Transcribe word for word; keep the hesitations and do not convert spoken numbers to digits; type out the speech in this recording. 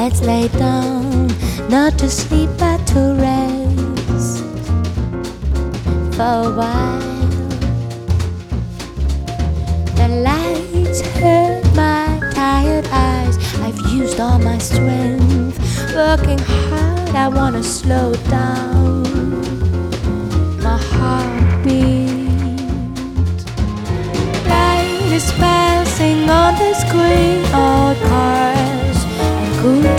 Let's lay down, not to sleep but to rest for a while. The lights hurt my tired eyes. I've used all my strength, working hard. I wanna slow down my heartbeat. Light is passing on the screen.